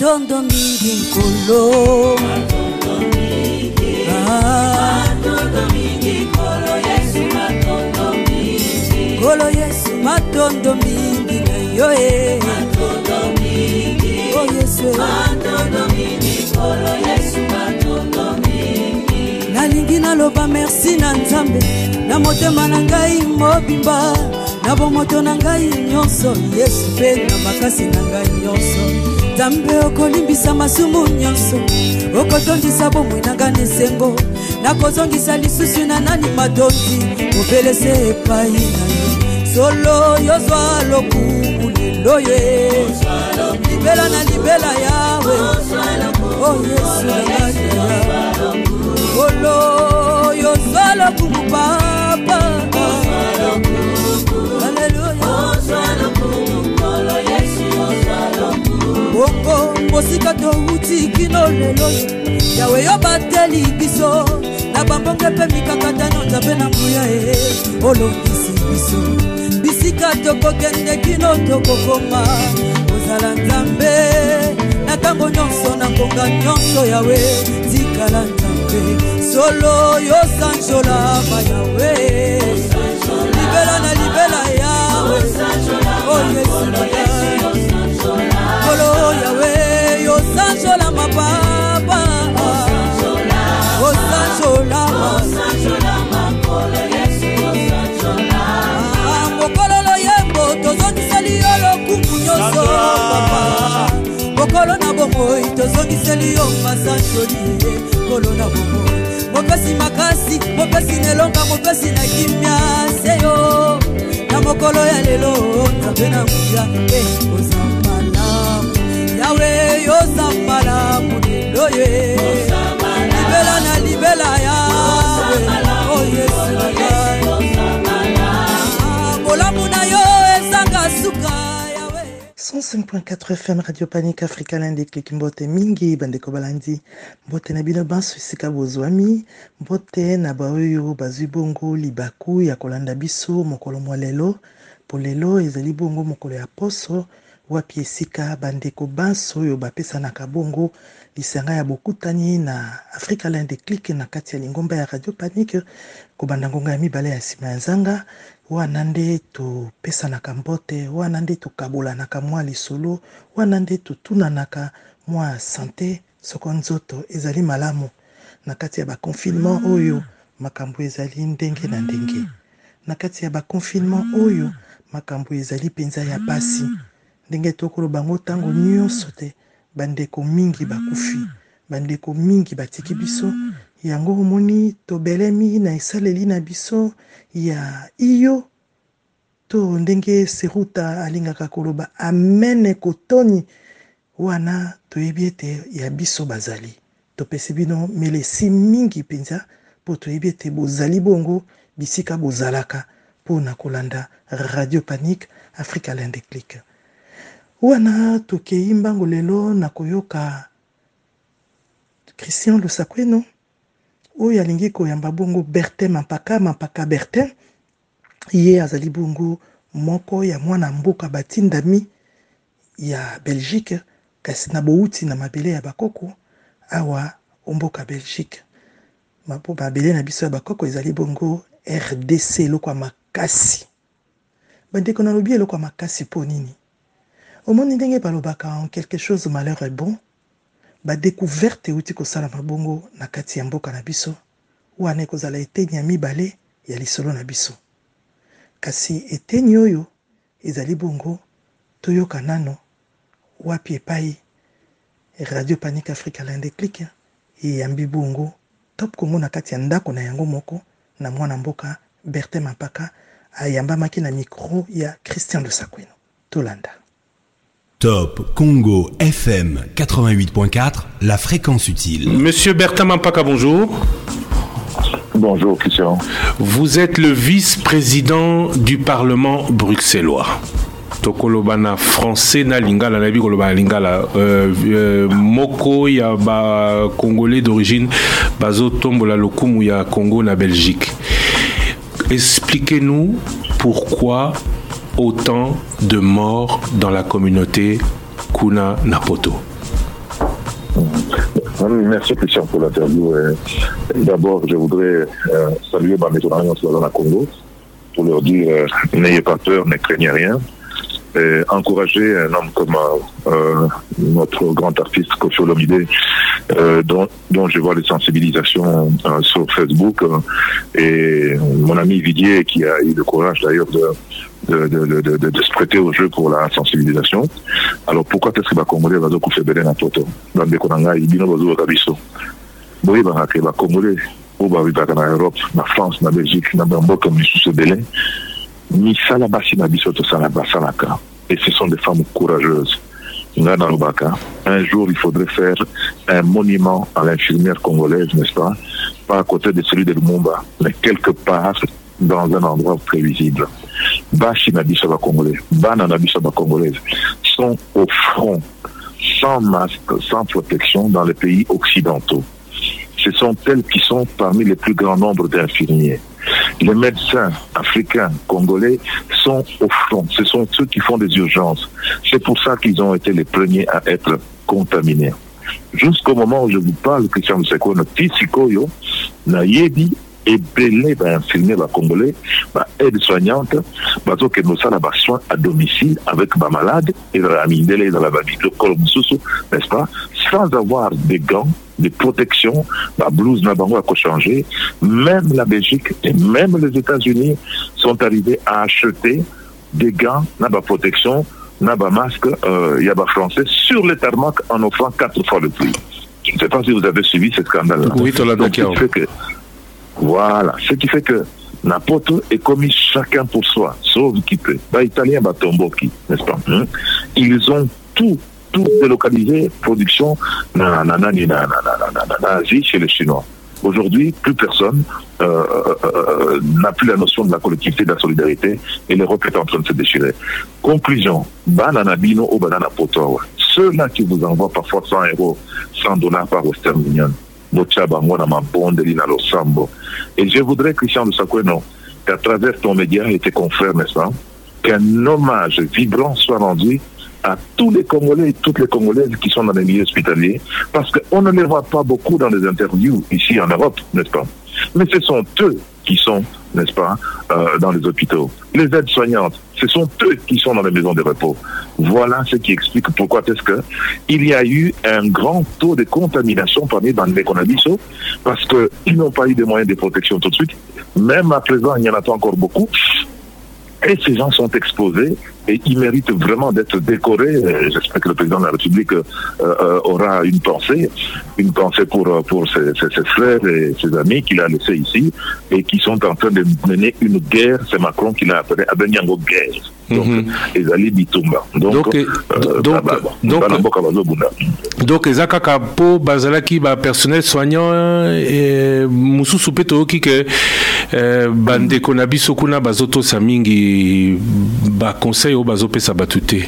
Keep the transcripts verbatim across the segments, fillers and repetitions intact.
matondo mingi nkolo matondo mingi ah matondo mingi kolo Yesu matondo mingi kolo Yesu matondo mingi na yo e matondo mingi oh Yesu matondo mingi kolo Yesu matondo mingi nalingi naloba merci na Nzambe na motema na ngai mobimba na bomoto na ngai nyonso Yesu pe na makasi na ngai nyonso Nzambe okolimbisa masumu nyonso okotondisa bomoi na ngai nesengo nakozongisa lisusu na nani matondi obelese epai na yo solo yozwa lokumu lelo ye libela na libela yawe oh Yesu na ngai solo yozwa lokumu papa bongo mosika touti kino lelo yawe yo bateli biso na bambonge pe mikakatano Nzambe na nguya e olongisi biso bisika tokokende kino tokokoma ozala Nzambe na tango nyonso na ngonga nyonso yawe tikala Nzambe solo yo sanjola ma yawe libela na libela yawe oh Yesu na Kolo yawe yo sanjola ma papa yo sanjola ma sanjola ma kolo Yesu yo sanjola mokolo lo yembo tozongiseli yo lokumu nyonso papa mokolo na bomoi tozongiseli yo masanjoli kolo na bomoi mopesi makasi mopesi nelonga mopesi na kimia seyo na mokolo ya lelo Nzambe na nguya e ozambala yawe yozambala mulilo ye libela na libela yawe oh Yesu na ngai bolamu na yo ezanga suka cent cinq point quatre F M Radio Panique Africa L'Indéclic mbote mingi bandeko balandi mbote na bino banso esika bozwami mbote na baoyo bazwi bongo libaku ya kolanda biso mokolo mwa lelo po lelo ezali bongo mokolo ya poso wapi esika bandeko banso oyo bapesanaka bongo lisanga ya bokutani na Africa L'Indéclic na kati ya lingomba ya Radio Panique kobanda ngonga ya mibale ya nsima ya nzanga wana nde topesanaka mbote wana nde tokabolanaka mwa lisolo wana nde totunanaka mwa sante soko nzoto ezali malamu na kati ya baconfinement oyo makambo ezali ndenge na ndenge na kati ya baconfinement oyo makambo ezali penza ya pasi ndenge tokoloba ngo tango nyonso te bandeko mingi bakufi bandeko mingi batiki biso yango omoni tobelemi na esaleli na biso ya iyo to ndenge seruta alingaka koloba amene kotoni wana toyebi ete ya biso bazali topesi bino melesi mingi penza po toyebi ete bozali bongo bisika bozalaka po na kolanda Radio Panique Africa L'Indéclic wana tokei mbango lelo na koyoka Christian Lusakweno oyo alingi koyamba bongo Bertin Mampaka Mampaka Bertin ye azali bongo moko ya mwana mboka batindami ya Belgique kasi na bouti na mabele ya bakoko awa omboka Belgique mapo mabele na biso ya bakoko ezali bongo R D C lokwa makasi bandeko na lobi lokwa makasi po nini omoni ndenge balobaka en quelque chose malheur est bon ba découverte uti ko sala mabongo na kati ya mboka na biso wana ekozala eteni ya mibale ya lisolo na biso kasi eteni oyo ezali bongo toyoka nano wapi epai Radio Panique Africa L'Indéclic eyambi bongo top kongo na kati ya ndako na yango moko na mwana mboka Bertin Mampaka ayambamaki na micro ya Christian Lusakweno tolanda. Top Congo F M quatre-vingt-huit point quatre, la fréquence utile. Monsieur Bertin Mampaka, bonjour. Bonjour Christian. Vous êtes le vice-président du Parlement bruxellois. Tokolobana français na lingala na bi kolobana lingala euh, euh, moko ya ba congolais d'origine bazo tombola lokumu ya Congo na Belgique. Expliquez-nous pourquoi autant de morts dans la communauté Kuna Napoto. Merci Christian pour l'interview. D'abord, je voudrais euh, saluer ma maison dans la Congo pour leur dire euh, n'ayez pas peur, ne craignez rien. Et encourager un homme comme euh, notre grand artiste Koffi Olomide, euh, dont, dont je vois les sensibilisations euh, sur Facebook, euh, et mon ami Vidier qui a eu le courage d'ailleurs de De, de, de, de, de se prêter au jeu pour la sensibilisation. Alors pourquoi est-ce que les Congolais vont faire belen à Toto dans les Konanga ils viennent aux Kabiso oui bah que les Congolais ou bah oui bah en Europe, en France, en Belgique, en Bambouk comme ils belen ni ça là bas si na biso to ça là bas ça là et ce sont des femmes courageuses. Un jour, il faudrait faire un monument à l'infirmière congolaise, n'est-ce pas? Pas à côté de celui de Lumumba, mais quelque part dans un endroit prévisible. Bashi Nabisaba Congolais, Bana Nabisaba Congolaise sont au front, sans masque, sans protection dans les pays occidentaux. Ce sont elles qui sont parmi les plus grands nombres d'infirmiers. Les médecins africains, congolais sont au front. Ce sont ceux qui font des urgences. C'est pour ça qu'ils ont été les premiers à être contaminés. Jusqu'au moment où je vous parle, Christian Mousseko, notre Tissikoyo, Nayebi, et belé va infirmier va congolais, va aide-soignante, va que nous avons des soins à domicile avec ma malade et la mindele dans la famille, le colombousou, n'est-ce pas, sans avoir des gants, des protections, la blouse n'a pas changé. Même la Belgique et même les États-Unis sont arrivés à acheter des gants, n'a pas protection, n'a pas masque, il y a pas français sur le tarmac en offrant quatre fois le prix. Je ne sais pas si vous avez suivi ce scandale-là. Oui, tu l'as dit. Voilà, ce qui fait que n'importe est commis chacun pour soi, sauf qui peut. Bah, Italien, bah, Tomboki, n'est-ce pas? Hein? Ils ont tout, tout délocalisé, production, na, na, na, na, na, na, na, na, Asie chez les Chinois. Aujourd'hui, plus personne euh, euh, n'a plus la notion de la collectivité, de la solidarité, et l'Europe est en train de se déchirer. Conclusion, banana bino ou banana poto. Ceux-là qui vous envoient parfois cent euros, cent dollars par Western Union. Et je voudrais, Christian de Sakweno, qu'à travers ton média et tes confrères, n'est-ce pas, qu'un hommage vibrant soit rendu à tous les Congolais et toutes les Congolaises qui sont dans les milieux hospitaliers, parce qu'on ne les voit pas beaucoup dans les interviews ici en Europe, n'est-ce pas? Mais ce sont eux qui sont, n'est-ce pas, euh, dans les hôpitaux. Les aides-soignantes, ce sont eux qui sont dans les maisons de repos. Voilà ce qui explique pourquoi est-ce que il y a eu un grand taux de contamination parmi les Konabiso, parce qu'ils n'ont pas eu de moyens de protection tout de suite. Même à présent, il n'y en a pas encore beaucoup. Et ces gens sont exposés et ils méritent vraiment d'être décorés. J'espère que le président de la République euh, euh, aura une pensée, une pensée pour, pour ses, ses, ses frères et ses amis qu'il a laissés ici et qui sont en train de mener une guerre. C'est Macron qui l'a appelé Abenyango guerre. Donc, Ezali Bitumba. Donc, donc, euh, donc, bah, bah, donc, donc, Ezaka po bazalaki ba personnel soignant et mususu peto ki ke bande konabi sokuna bazoto samingi ba conseil au bazope sabatute.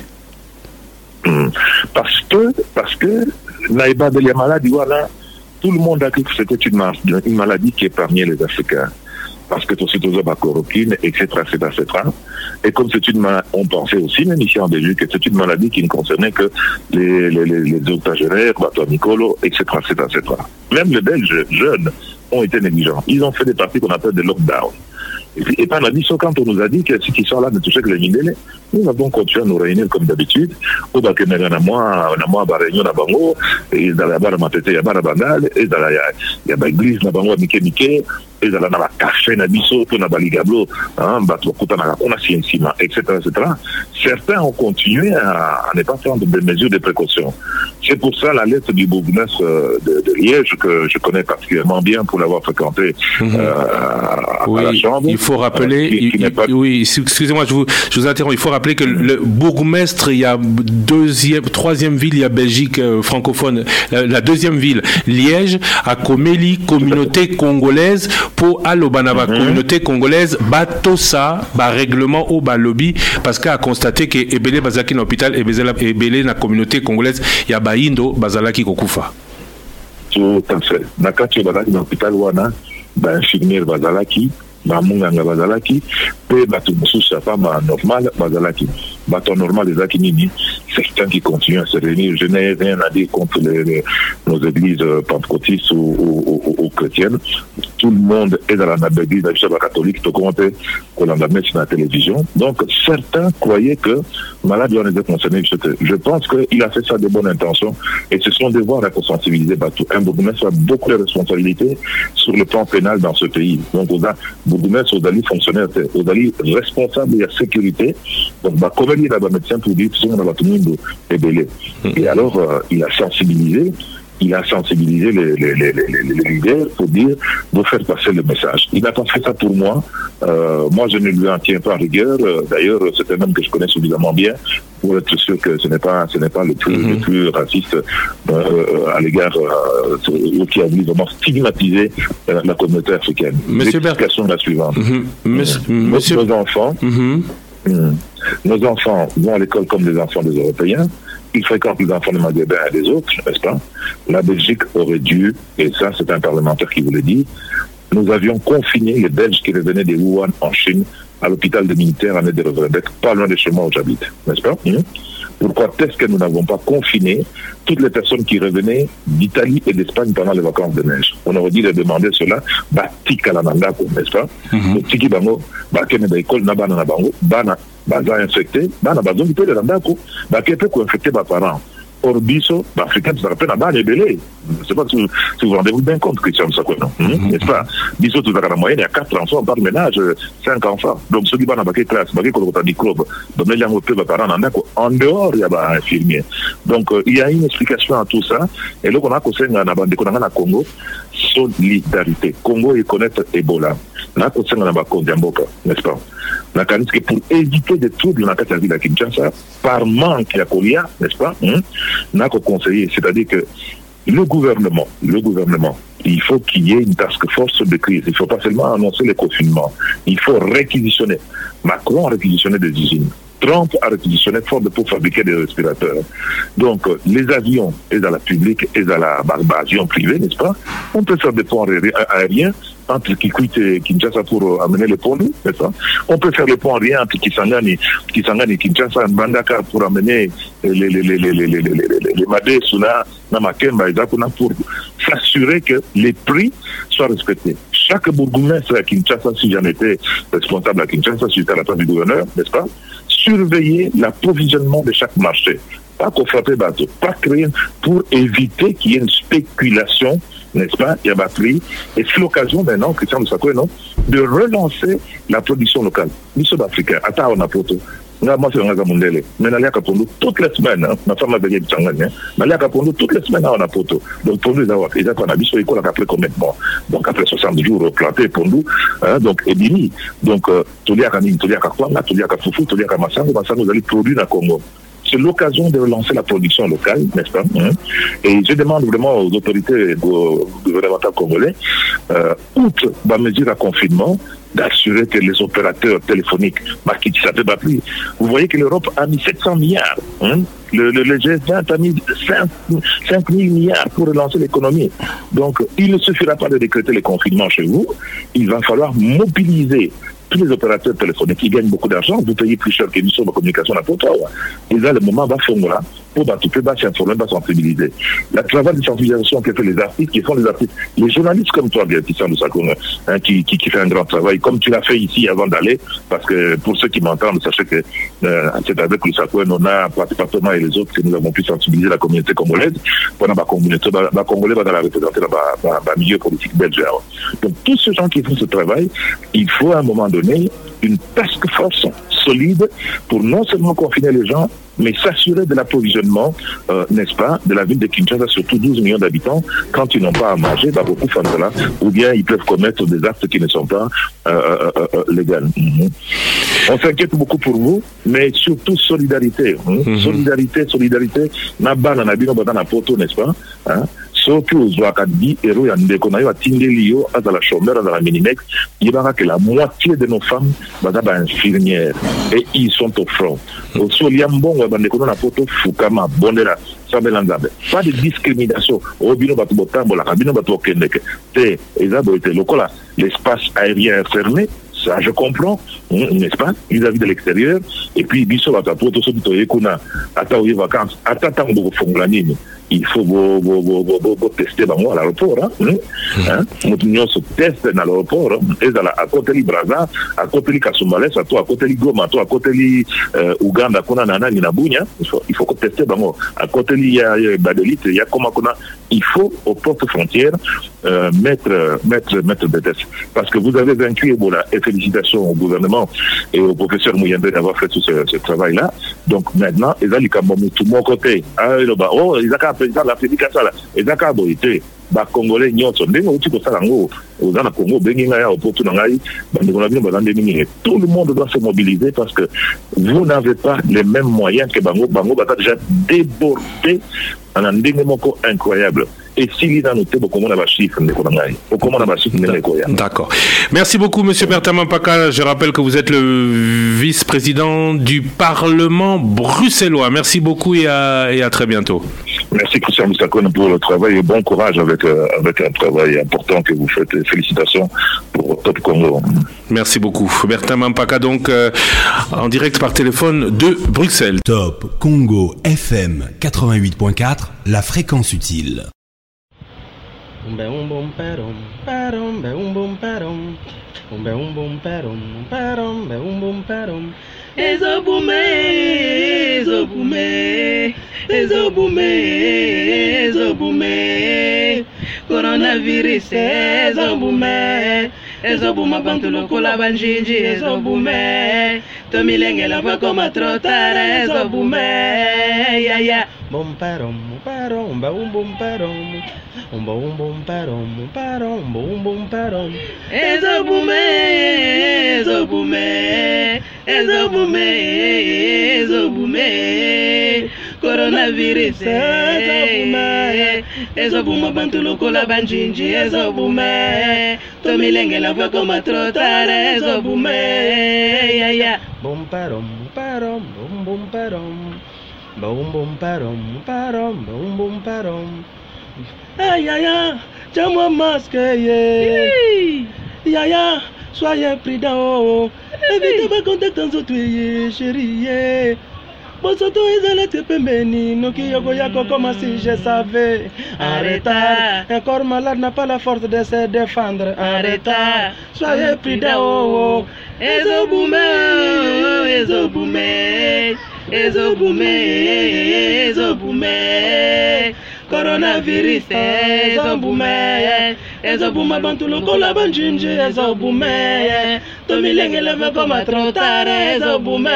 Parce que, parce que, naïba de la maladie, voilà, tout le monde a cru que c'était une, une maladie qui épargnait les Africains. Parce que tout ce qui est la chloroquine, et cetera, et cetera, et cetera. Et comme c'est une maladie, on pensait aussi, même ici en Belgique, que c'est une maladie qui ne concernait que les, les, les, les octogénaires, Bato-Nicolo, et cetera, et cetera, et cetera. Même les Belges jeunes ont été négligents. Ils ont fait des parties qu'on appelle des lockdowns. Et par la mission, quand on nous a dit que ceux qui sont là ne touchaient que les Mindélé, nous avons continué à nous réunir comme d'habitude. Au bac de la moi, on a moi, réunion à Bango, et dans la barre matete, il y a barre bandal, et dans la, il y a l'église à Bango, Mike Mike, et dans la café, na biso, pour na baligablo, hein, bateau, on a scié ciment, et cetera, et cetera. Certains ont continué à, à ne pas prendre des mesures de précaution. C'est pour ça la lettre du bourgmestre de, de Liège, que je connais particulièrement bien pour l'avoir fréquenté mmh. euh, à, oui, à la Chambre. Il faut rappeler, euh, qui, qui il, pas... oui, excusez-moi, je vous, je vous interromps, il faut rappeler que mmh. le bourgmestre, il y a deuxième, troisième ville, il y a Belgique euh, francophone, la, la deuxième ville, Liège, à Komeli, communauté congolaise, pour Alobanaba, mmh. communauté congolaise, Batosa, ba règlement au lobby, parce qu'à constater que Ebele Bazaki dans l'hôpital, Ebele na communauté congolaise, il y a Baindo, Bazalaki Kokufa. Tout à fait. Nakati Bazalaki dans l'hôpital, wana, ba infirmière Bazalaki, ba munganga Bazalaki, Pe bato mosusu pas normal, bazalaki. Bato normal des Akinini, certains qui continuent à se réunir. Je n'ai rien à dire contre les, les, nos églises pentecôtistes ou, ou, ou, ou chrétiennes. Tout le monde est dans la église catholique, tout compte qu'on a la messe sur la télévision. Donc certains croyaient que malade on était concerné. Je pense qu'il a fait ça de bonne intention et ce sont devoirs à sensibiliser Batou. Un bourgmestre a beaucoup de responsabilités sur le plan pénal dans ce pays. Donc on a bourgmestre, aux alliés fonctionnaires, aux alliés responsables de la sécurité. Donc bah, comme il y a un médecin pour dire que tout le monde est belé. Et alors euh, il a sensibilisé. Il a sensibilisé les, les, les, les, les leaders pour dire, de faire passer le message. Il n'a pas fait ça pour moi. Euh, moi, je ne lui en tiens pas rigueur. D'ailleurs, c'est un homme que je connais suffisamment bien pour être sûr que ce n'est pas, ce n'est pas le plus, mm-hmm. le plus raciste euh, à l'égard euh, qui a voulu vraiment stigmatiser euh, la communauté africaine. L'explication est la suivante. Mm-hmm. Monsieur... Monsieur... Nos enfants, mm-hmm. mm, nos enfants vont à l'école comme des enfants des Européens. Ils fréquentent les enfants des Maghrébins et des autres, n'est-ce pas? La Belgique aurait dû, et ça c'est un parlementaire qui vous le dit, nous avions confiné les Belges qui revenaient de Wuhan en Chine à l'hôpital des militaires à Neder-Vrebec, pas loin de chez moi où j'habite, n'est-ce pas? mmh. Pourquoi est-ce que nous n'avons pas confiné toutes les personnes qui revenaient d'Italie et d'Espagne pendant les vacances de neige? On aurait dû leur demander cela, batik à la nandako, n'est-ce pas? Tiki bango, bakene da école na bana na bango, bana baza infecté, bana bazo qui peut le nandako, bakepe ko infecté ba parents. Orbiso, l'Africain, tu te rappelles, là-bas, est belé. Je ne sais pas si vous si vous rendez-vous bien compte, Christian Sakwe, non? Mm-hmm. N'est-ce pas? Biso, tu as la moyenne, il y a quatre enfants par ménage, cinq enfants. Donc, ceux qui vont dans la classe, ils vont dans microbe. Donc, il y a un peu de parents en dehors, il y a un infirmier. Donc, euh, il y a une explication à tout ça. Et là, on a conseillé dans le Congo, solidarité. Congo, il connaît Ebola. On a conseillé dans le Congo, n'est-ce pas? La que pour éviter des troubles dans la ville de Kinshasa, par manque de colia, n'est-ce pas? On a conseillé, c'est-à-dire que le gouvernement, le gouvernement, il faut qu'il y ait une task force de crise. Il ne faut pas seulement annoncer les confinements. Il faut réquisitionner. Macron a réquisitionné des usines. Trump a réquisitionné Ford pour fabriquer des respirateurs. Donc, les avions, et dans la publique, et dans la avion privé, n'est-ce pas? On peut faire des ponts aériens entre Kikwit et Kinshasa pour amener les ponts, n'est-ce pas? On peut faire les ponts aériens entre Kisangani, Kisangani et Kinshasa, Mbandaka pour amener les, les, les, les, les, les, les, les, les Madé, Suna, Namakemba et Zakuna pour s'assurer que les prix soient respectés. Chaque bourgmestre à Kinshasa, si j'en étais responsable à Kinshasa, si j'étais à la place du gouverneur, n'est-ce pas? Surveiller l'approvisionnement de chaque marché. Pas qu'on frappe bateau, pas créer pour éviter qu'il y ait une spéculation, n'est-ce pas? Il y a ma prix. Et c'est l'occasion maintenant, Christian de Sakwe, non, de relancer la production locale. Nous sommes africains. Attends, on a poto. Moi, c'est un gars mondial. Mais on a Kapondo toutes les semaines. Ma femme a gagné du Tchangani. Mais on a Kapondo toutes les semaines, on a poto. Donc, pour nous, ils ont a bis l'école après combien de mois? Donc, après soixante jours plantés pour nous. Donc, et bini. Donc, tout le monde, tout le monde, tout le monde, Foufou, tout le monde, Massango, Massango, vous allez produire dans le Congo. C'est l'occasion de relancer la production locale, n'est-ce pas? Et je demande vraiment aux autorités gouvernementales congolais, euh, outre la mesure à confinement, d'assurer que les opérateurs téléphoniques, bah, qui s'appellent pas plus. Vous voyez que l'Europe a mis sept cents milliards. Hein? Le, le, le G vingt a mis cinq mille milliards pour relancer l'économie. Donc, il ne suffira pas de décréter les confinements chez vous. Il va falloir mobiliser tous les opérateurs téléphoniques qui gagnent beaucoup d'argent, vous payez plus cher que nous sur la communication à Poto. Et là, le moment va faire là pour battre, va s'informer, va sensibiliser. Le travail de sensibilisation que font les artistes, qui font les artistes, les journalistes comme toi, bien, Christian de Sakwe, hein, qui, qui, qui fait un grand travail, comme tu l'as fait ici avant d'aller, parce que pour ceux qui m'entendent, sachez que euh, c'est avec le Sakwe, on a pratiquement et les autres que nous avons pu sensibiliser la communauté congolaise, pendant la communauté, la Congolais va dans la représenter dans le milieu politique belge. Donc tous ces gens qui font ce travail, il faut à un moment donné une task force solide pour non seulement confiner les gens, mais s'assurer de l'approvisionnement, euh, n'est-ce pas, de la ville de Kinshasa, surtout douze millions d'habitants, quand ils n'ont pas à manger, bah, beaucoup font cela, ou bien ils peuvent commettre des actes qui ne sont pas euh, euh, euh, légaux. Mm-hmm. On s'inquiète beaucoup pour vous, mais surtout solidarité. Hein? Mm-hmm. Solidarité, solidarité, naba na nabino badana poto, n'est-ce pas? Hein? Sauf aux Ouakadi, héros et qu'on a eu à Tindelio, à la chômeur, à la Minimex, il y a que la moitié de nos femmes sont infirmières et ils sont au front. Au Soliambon, on a poto Fukama, Bondera, Sabelanzabe. Pas de discrimination. Au bino batubotambo, la cabine batuokendeke. Te, Ezabo était local, l'espace aérien est fermé. Ça, je comprends, n'est-ce pas, vis-à-vis de l'extérieur. Et puis, biso batapo to so bitoye kuna ata oye vacances, ata tango fongola nini. Il faut bo bo bo bo bo tester bango à l'aéroport, hein. Hein? Mutinyo se teste dans l'aéroport, et dans la à côté li Brazza, à côté li Kasumbalesa, à toi à côté li Goma, à toi à côté li Uganda kuna nana ni Nabunya, il faut il faut tester bango. À côté li ya Badelite, il y a comment kuna, il faut aux portes frontières euh, mettre mettre mettre des tests parce que vous avez vaincu Ebola et félicitations au gouvernement et au professeur Mouyembe d'avoir fait tout ce, ce travail là. Donc maintenant, ils ont dit tout mon côté, ah oh ils ont président l'Afrique ça là, ils ont carbohydraté ba congolais nyonso ndenge uti ko sala ngo ozana Congo benginga ya opoto na ngai bande kona bino bazande mingi. Tout le monde doit se mobiliser parce que vous n'avez pas les mêmes moyens que bango bango bata déjà débordé en un ndenge moko incroyable. Et s'il a noté beaucoup de chiffres, d'accord. Merci beaucoup, Monsieur Bertin Mampaka. Je rappelle que vous êtes le vice-président du Parlement bruxellois. Merci beaucoup et à, et à très bientôt. Merci Christian Moussakone pour le travail et bon courage avec, euh, avec un travail important que vous faites. Félicitations pour Top Congo. Merci beaucoup. Bertin Mampaka, donc euh, en direct par téléphone de Bruxelles. Top Congo F M quatre-vingt-huit point quatre, la fréquence utile. Umbe umbum perum, perum, be umbum perum. Umbe umbum perum, perum, be umbum perum. Ezobume, ezobume, ezobume, ezobume. Coronavirus, ezobume. Ezobuma bantu lokola banjinji, ezobume. Tomilenge lava koma trotare, ezobume. Ya ya. Bum perum, perum, be umbum perum. Umba umba umparom, umparom, umba umparom. Ezobume, ezobume, ezobume, ezobume. Coronavirus, ezobume, ezobuma bantu lokola banjinji, ezobume. Tomilenge lava koma trotare, ezobume. Ya ya. Bumparom, umparom, bum bumparom. Bum bumparom, umparom, bum bumparom. Aïe aïe aïe, tiens-moi masque, yeah. Yaya, soyez prudents. Évitez pas contact en autres, chérie. Bosoto ezala tepembeni, noki yoko yako comme si je savais. Arrêta, un corps malade n'a pas la force de se défendre. Arrêta, soyez prudents. Ezobume, ezobume, ezobume, ezobume. Coronavirus, ezobume, ezobume bantu lokola banjinji, ezobume. Tomilenge leve koma trotare, ezobume.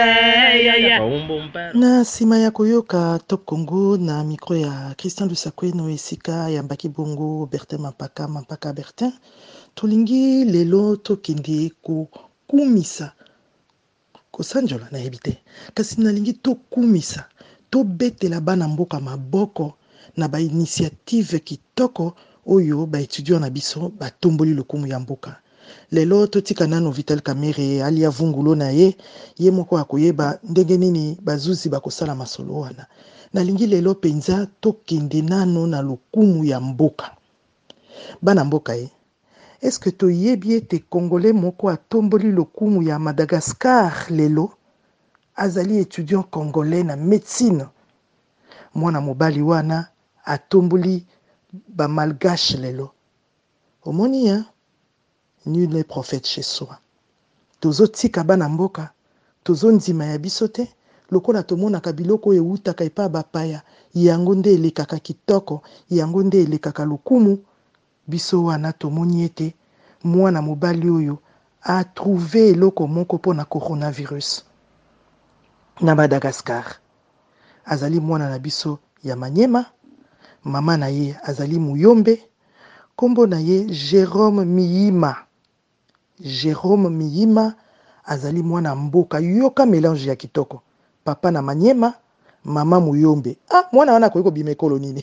Na nsima ya koyoka Top Congo na mikro ya Christian Lusakweno esika ya Mbaki Bongo Bertin Mampaka Mampaka Bertin tolingi lelo tokende kokumisa kosanjola na ebite kasi nalingi tokumisa tobetela bana mboka maboko na ba initiative kitoko oyo ba étudiant na biso batomboli lokumu ya mboka. Lelo totika nano Vital Kamerhe alia vungulo na ye ye moko akoyeba ndenge nini bazuzi bakosala masolo wana. Nalingi lelo penza tokende nano na lokumu ya mboka. Bana mboka ye. Est-ce que toyebi ete Congolais moko atomboli lokumu ya Madagascar lelo azali étudiant congolais na médecine. Mwana mobali wana atomboli ba malgache lelo. Omoni ya nul n'est prophète chez soi. Tozo tika bana mboka, tozo ndima ya bisote, lokola tomona kabiloko eutaka epa bapaya, yango nde elekaka kitoko, yango nde elekaka lokumu, biso wana tomoni ete mwana mobali oyo a trouvé eloko moko pona coronavirus. Na Madagascar. Azali mwana na biso ya Manyema, mama na ye azali Muyombe, kombo na ye Jérôme Miyima. Jérôme Miyima azali mwana mboka yoka mélange ya kitoko. Papa na Manyema, mama Muyombe. Ah, mwana wana koyiko bimekolo nini.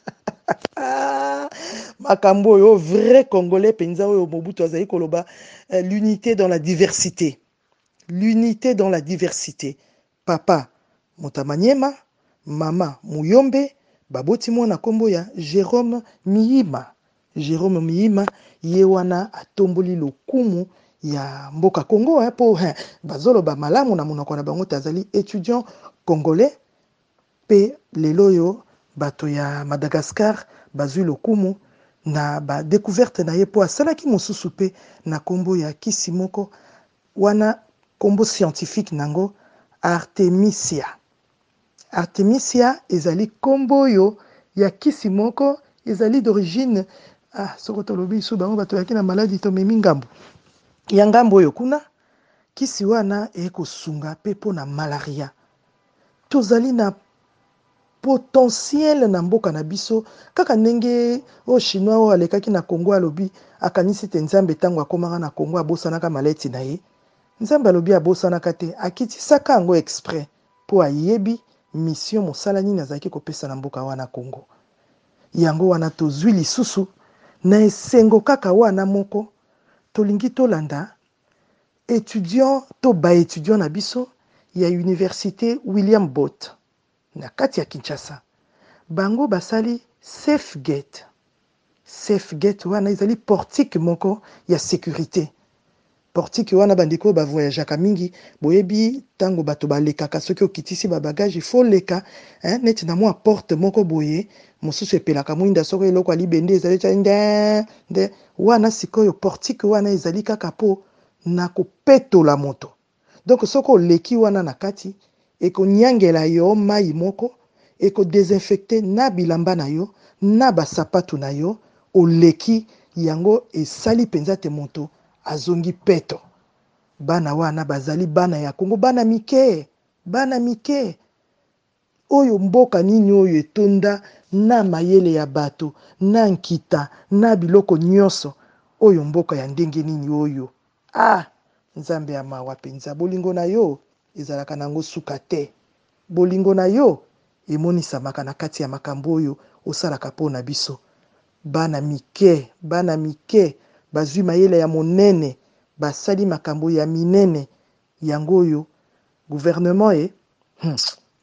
Makambo yo vrai congolais penza oyo Mobutu azali koloba l'unité dans la diversité. L'unité dans la diversité. Papa Motamanyema, mama Muyombe, baboti mwana kombo ya Jérôme Miyima. Jérôme Miyima ye wana atomboli lokumu ya mboka Congo hein, po hein, bazolo ba malamu na monoko na bango tazali étudiant congolais pe lelo yo bato ya Madagascar bazui lokumu na ba découverte na ye po asalaki mosusu pe na kombo ya kisi moko wana kombo scientifique nango Artemisia. Artemisia ezali kombo yo ya kisi moko ezali d'origine ah soko tolobi su bango bato yaki na maladie to memi ngambo ya ngambo oyo kuna kisi wana ekosunga pe po na malaria tozali na potentiel na mboka na biso kaka ndenge o chinois o alekaki na Congo alobi akanisi te nzambe tango akomaka na Congo abosanaka maleti na ye nzambe alobi abosanaka te akitisaka yango exprès po ayebi mission mosala nini azalaki kopesa na mboka wana Congo yango wana tozwi lisusu na esengo kaka wana moko tolingi tolanda étudiant to ba étudiant na biso ya université William Bott na kati ya Kinshasa bango basali safe gate safe gate wana ezali portique moko ya sécurité portique wana bandiko ba voyageaka mingi boyebi tango bato balekaka soki okitisi ba bagage il faut leka hein neti na mwa porte moko boye mosusu epelaka mwinda soko eloko alibende ezali nde nde wana sikoyo portique wana ezali kaka po na kopetola moto donc soko leki wana na kati eko nyangela yo mai moko eko désinfecter na bilamba na yo na basapatu na yo oleki yango esali penza te moto azongi peto bana wana bazali bana ya Kongo bana mike bana mike oyo mboka nini oyo etonda na mayele ya bato na nkita na biloko nyonso oyo mboka ya ndenge nini oyo ah nzambe ya mawa penza bolingo na yo ezalaka nango suka te bolingo na yo emonisamaka na kati ya makambo oyo osalaka po na biso bana mike bana mike bazwi mayele ya monene basali makambo ya minene yango oyo gouvernement e hmm,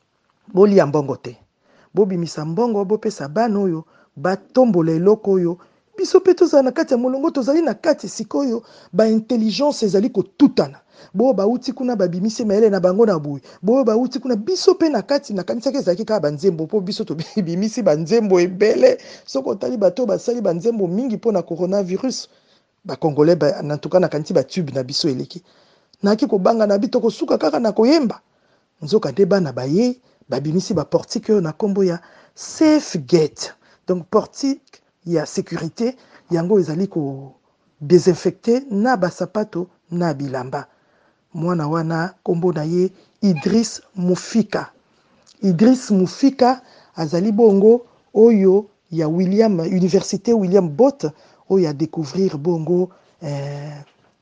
boli ya mbongo te bobimisa mbongo bopesa bana oyo batombola eloko oyo biso pe tozala na kati ya molongo tozali na kati sikoyo ba intelligence ezali kotutana bo bauti kuna babimisi mayele na bango na buyi bo bauti kuna biso pe na kati na kanisa ke zaki ka banzembo po biso to bimisi banzembo ebele soko tali bato basali banzembo mingi po na coronavirus ba congolais ba na tuka na kanti ba tube na biso eleki na ki ko banga na bito ko suka kaka na koyemba nzoka de bana baye babimisi ba portique na kombo ya safe gate donc portique ya sécurité yango ezali ko désinfecter na basapato na bilamba mwana wana kombo na ye Idriss Mufika Idriss Mufika azali bongo oyo ya William université William Bott oyo a découvrir bongo eh,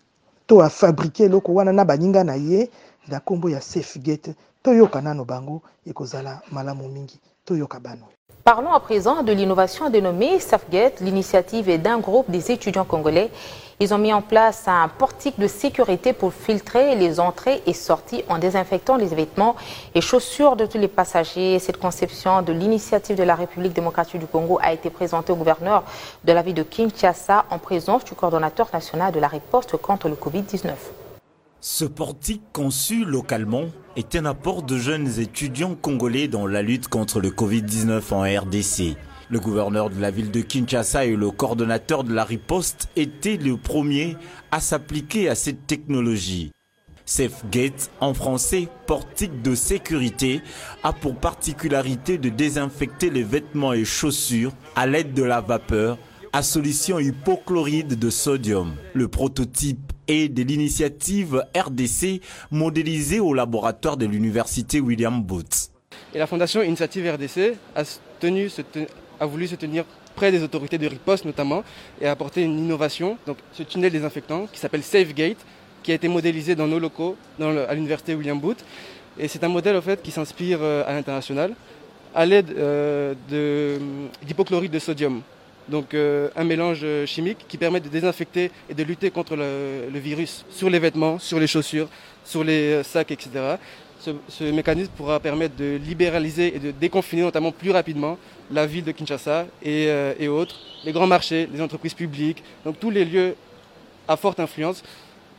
to a fabriquer loko wana na baninga na ye na kombo ya safe gate to yoka nano bango ekozala malamu mingi to yoka bano. Parlons à présent de l'innovation dénommée SafeGate. L'initiative est d'un groupe des étudiants congolais. Ils ont mis en place un portique de sécurité pour filtrer les entrées et sorties en désinfectant les vêtements et chaussures de tous les passagers. Cette conception de l'initiative de la République démocratique du Congo a été présentée au gouverneur de la ville de Kinshasa en présence du coordonnateur national de la riposte contre le covid dix-neuf. Ce portique conçu localement est un apport de jeunes étudiants congolais dans la lutte contre le covid dix-neuf en R D C. Le gouverneur de la ville de Kinshasa et le coordonnateur de la riposte étaient les premiers à s'appliquer à cette technologie. SafeGate, en français, portique de sécurité, a pour particularité de désinfecter les vêtements et chaussures à l'aide de la vapeur à solution hypochlorite de sodium. Le prototype est de l'initiative R D C modélisée au laboratoire de l'université William Bott. Et la fondation Initiative R D C a, tenu, a voulu se tenir près des autorités de riposte notamment et a apporté une innovation, donc ce tunnel désinfectant qui s'appelle SafeGate, qui a été modélisé dans nos locaux dans le, à l'université William Bott. Et c'est un modèle en fait, qui s'inspire euh, à l'international à l'aide euh, d'hypochlorite de sodium. Donc euh, un mélange chimique qui permet de désinfecter et de lutter contre le, le virus sur les vêtements, sur les chaussures, sur les sacs, et cetera. Ce, ce mécanisme pourra permettre de libéraliser et de déconfiner notamment plus rapidement la ville de Kinshasa et, euh, et autres, les grands marchés, les entreprises publiques, donc tous les lieux à forte influence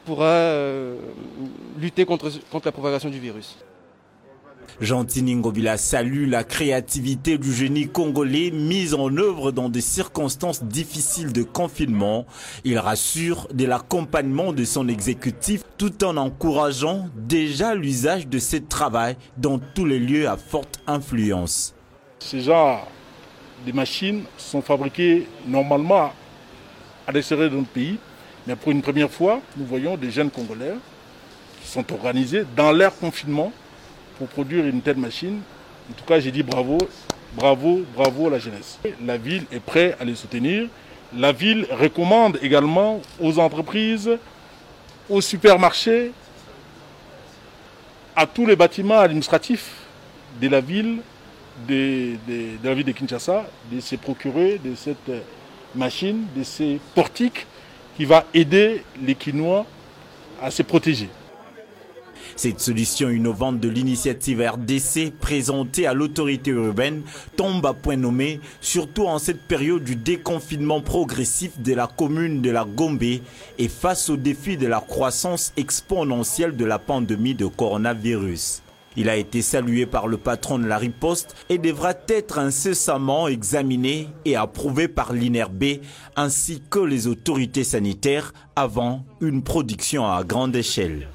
pourra euh, lutter contre, contre la propagation du virus. Gentini Ngobila salue la créativité du génie congolais mise en œuvre dans des circonstances difficiles de confinement. Il rassure de l'accompagnement de son exécutif tout en encourageant déjà l'usage de ce travail dans tous les lieux à forte influence. Ces genres de machines sont fabriquées normalement à l'extérieur de notre pays, mais pour une première fois, nous voyons des jeunes Congolais qui sont organisés dans leur confinement pour produire une telle machine. En tout cas, j'ai dit bravo, bravo, bravo à la jeunesse. La ville est prête à les soutenir. La ville recommande également aux entreprises, aux supermarchés, à tous les bâtiments administratifs de la ville, de, de, de la ville de Kinshasa, de se procurer de cette machine, de ces portiques qui va aider les Kinois à se protéger. Cette solution innovante de l'initiative R D C présentée à l'autorité urbaine tombe à point nommé, surtout en cette période du déconfinement progressif de la commune de la Gombe et face au défi de la croissance exponentielle de la pandémie de coronavirus. Il a été salué par le patron de la riposte et devra être incessamment examiné et approuvé par l'I N R B ainsi que les autorités sanitaires avant une production à grande échelle.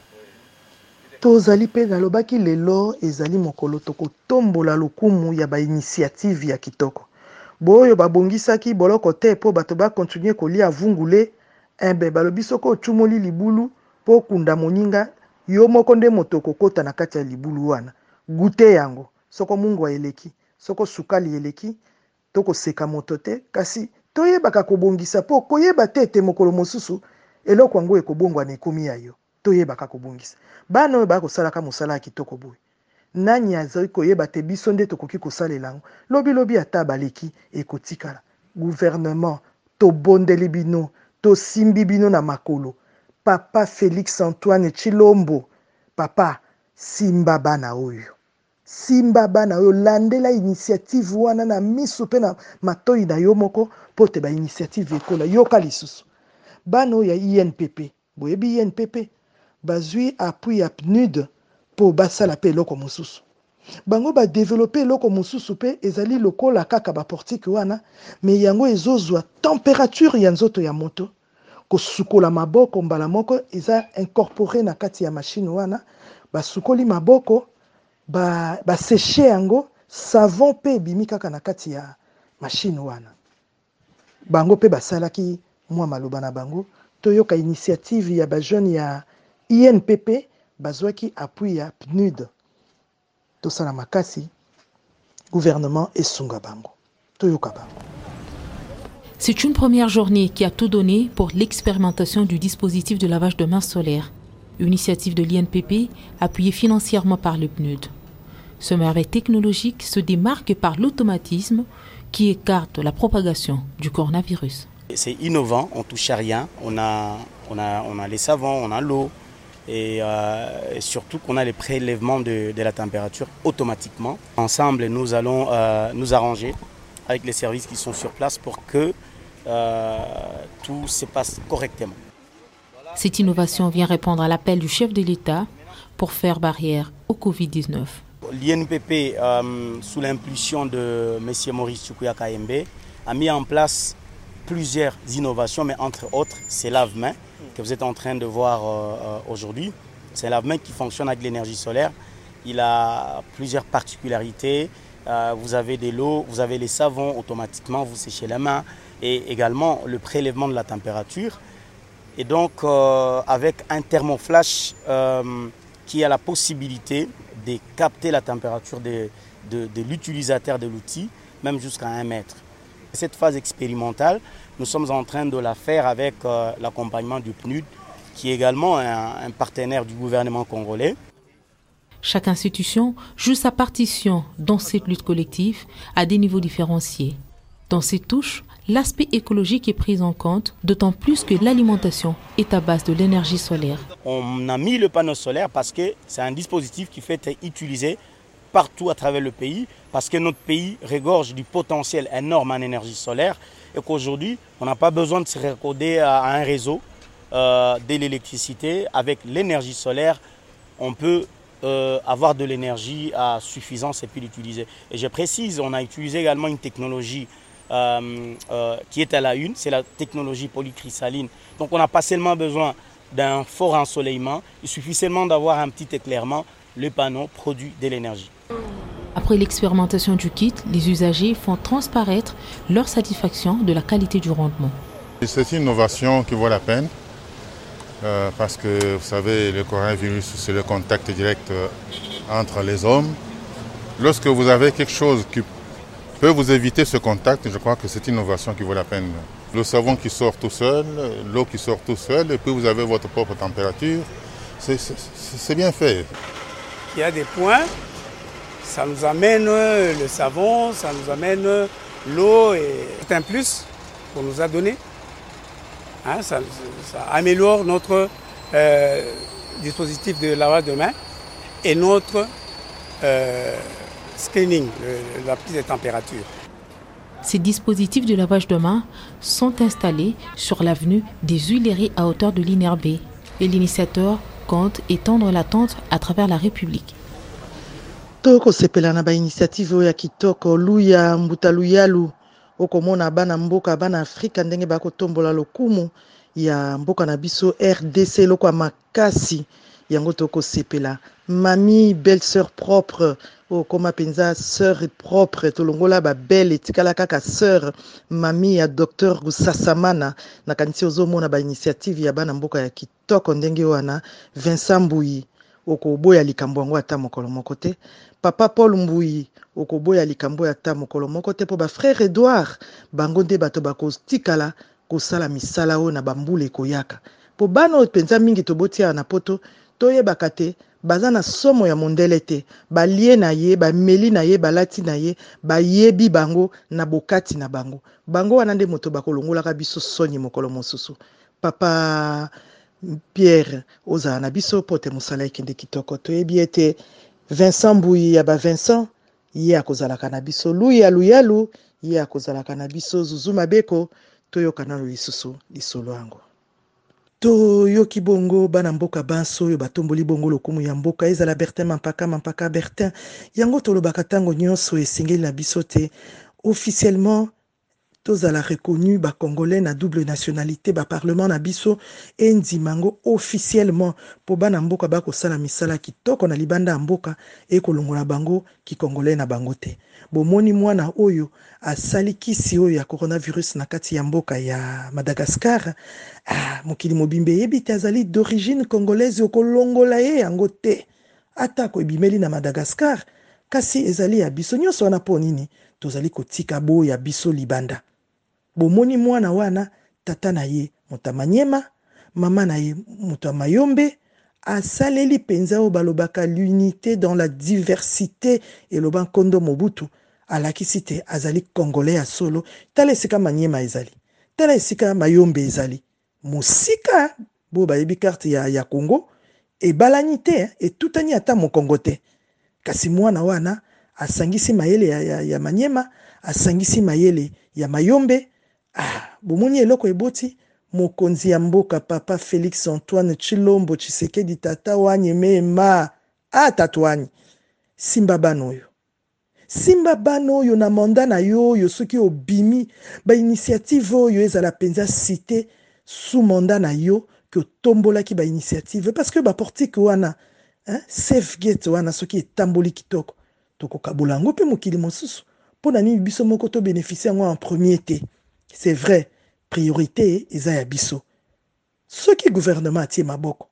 tozali mpe nalobaki lelo ezali mokolo tokotombola lokumu ya bainitiative ya kitoko boyo babongisaki boloko te mpo bato bakontinue kolia vungule embe balobi soko ochumoli libulu mpo kunda moninga yo moko nde moto okokota na kati ya libulu wana gute yango soko mungu eleki soko sukali eleki tokoseka moto te kasi toyebaka kobongisa mpo koyeba te ete mokolo mosusu eloko yango ekobongwana ekomi ya yo toyebaka kobongisa bana oyo bakosalaka mosala ya kitoko boye nani azali koyeba te biso nde tokoki kosalela yango lobilobi ata baleki ekotikala gouvernement tobondeli bino tosimbi bino na makolo papa Félix Antoine Tshilombo papa simba bana oyo simba bana oyo landela initiative wana na miso mpe na matoi na yo moko mpo te bainitiative ekola yoka lisusu bana oyo ya I N P P boyebi I N P P bazwi appui ya P N U D po basala pe eloko mosusu bango ba développer eloko mosusu pe ezali lokola kaka ba portique wana me yango ezozwa température ya nzoto ya moto kosukola maboko mbala moko eza incorporé na kati ya machine wana basukoli maboko ba ba sécher yango savon pe bimi kaka na kati ya machine wana bango pe basalaki mwa maloba na bango toyoka initiative ya ba jeune ya I N P P bazwaki appui ya P N U D tosala makasi gouvernement esunga bango toyoka bango. C'est une première journée qui a tout donné pour l'expérimentation du dispositif de lavage de mains solaire, initiative de l'I N P P appuyée financièrement par le P N U D. Ce merveille technologique se démarque par l'automatisme qui écarte la propagation du coronavirus. C'est innovant, on ne touche à rien, on a, on a, on a les savons, on a l'eau et, euh, et surtout qu'on a les prélèvements de, de la température automatiquement. Ensemble, nous allons euh, nous arranger avec les services qui sont sur place pour que euh, tout se passe correctement. Cette innovation vient répondre à l'appel du chef de l'État pour faire barrière au Covid dix-neuf. L'I N P P, euh, sous l'impulsion de M. Maurice Chukwuya Kayembe, a mis en place plusieurs innovations, mais entre autres, ces lave-mains que vous êtes en train de voir euh, aujourd'hui. C'est un lave-main qui fonctionne avec l'énergie solaire. Il a plusieurs particularités. Euh, vous avez de l'eau, vous avez les savons, automatiquement vous séchez les mains et également le prélèvement de la température. Et donc euh, avec un thermoflash euh, qui a la possibilité de capter la température de, de, de l'utilisateur de l'outil, même jusqu'à un mètre. Cette phase expérimentale, nous sommes en train de la faire avec euh, l'accompagnement du P N U D, qui est également un, un partenaire du gouvernement congolais. Chaque institution joue sa partition dans cette lutte collective à des niveaux différenciés. Dans ces touches, l'aspect écologique est pris en compte, d'autant plus que l'alimentation est à base de l'énergie solaire. On a mis le panneau solaire parce que c'est un dispositif qui fait être utilisé partout à travers le pays, parce que notre pays regorge du potentiel énorme en énergie solaire et qu'aujourd'hui, on n'a pas besoin de se raccorder à un réseau euh, de l'électricité, avec l'énergie solaire, on peut euh, avoir de l'énergie à suffisance et puis l'utiliser. Et je précise, on a utilisé également une technologie euh, euh, qui est à la une, c'est la technologie polycristalline. Donc on n'a pas seulement besoin d'un fort ensoleillement, il suffit seulement d'avoir un petit éclairement, le panneau produit de l'énergie. Après l'expérimentation du kit, les usagers font transparaître leur satisfaction de la qualité du rendement. C'est une innovation qui vaut la peine euh, parce que vous savez, le coronavirus, c'est le contact direct euh, entre les hommes. Lorsque vous avez quelque chose qui peut vous éviter ce contact, je crois que c'est une innovation qui vaut la peine. Le savon qui sort tout seul, l'eau qui sort tout seul, et puis vous avez votre propre température. C'est bien fait. Il y a des points, ça nous amène le savon, ça nous amène l'eau, et c'est un plus qu'on nous a donné. Hein, ça, ça améliore notre euh, dispositif de lavage de main et notre euh, screening, le, la prise de température. Ces dispositifs de lavage de main sont installés sur l'avenue des Huileries à hauteur de l'I N R B et l'initiateur compte étendre la tente à travers la République. Toko sepela na ba initiative ya kitoko luya mbuta luyalu okomona bana mboka bana Afrika ndenge bako tombola lokumu ya mboka na biso R D C loko makasi yango toko sepela mami belle sœur propre o koma penza sœur propre tolongola ba belle etikala kaka sœur mami ya docteur Gusasamana na kanisi ozomona ba initiative ya bana mboka ya kitoko ndenge wana Vincent Mbuyi okoboya likambo yango ata mokolo moko te papa Paul Mbuyi okoboya likambo ata mokolo moko te po ba frère Edouard bango nde bato bakotikala kosala misala o na bambule koyaka po bano penza mingi tobotia na poto toyebaka te baza na somo ya mondele te balie na ye bameli na ye balati na ye bayebi bango na bokati na bango bango wana nde moto bakolongolaka biso soni mokolo mosusu papa Pierre ozala na biso pote mosala ekende kitoko toyebi ete Vincent Mbuyi ya ba Vincent ye akozalaka na biso luya luyalu ye akozalaka na biso Zuzu Mabeko toyokana lo lisusu lisolo yango to yoki bongo bana mboka banso oyo batomboli bongo lokumu ya mboka ezala Bertin Mampaka Mampaka Bertin yango tolobaka tango nyonso esengeli na biso te officiellement tozala reconnu ba congolais na double nationalité ba parlement na biso endi mango officiellement po bana mboka bako sala misala kitoko na libanda mboka e kolongola bango ki congolais na bango te bomoni mwana oyo asali kisi oyo ya coronavirus na kati ya mboka ya Madagascar ah mokili mobimbe yebite azali d'origine congolaise okolongola ye yango te ata ko ebimeli na Madagascar kasi ezali ya biso nyonso wana po nini tozali kotika bo ya biso libanda bomoni mwana wana tata na ye muta Manyema mama na ye muta Mayombe asaleli penza o balobaka l'unité dans la diversité et loban kondo Mobutu alakisi te azali congolais ya solo tala esika Manyema ezali tala esika Mayombe ezali musika bo bayebi carte ya, ya Congo e balani te e tutani ata mokongo te kasi mwana wana asangisi mayele ya, ya, ya Manyema asangisi mayele ya Mayombe ah bomoni eloko eboti mokonzi ya mboka papa Félix Antoine Tshilombo Tshisekedi tata wanye mema ah tatwani simba banoyo simba banoyo na manda na yo yo soki obimi ba initiative oyo ezala penza cité sous mandat na yo que tombola ki ba initiative parce que ba portique wana hein safe gate wana soki etamboli kitoko toko kabulango pe mokili mosusu pona ni biso moko to bénéficier en premier té c'est vrai priorité eza ya biso soki gouvernement atie maboko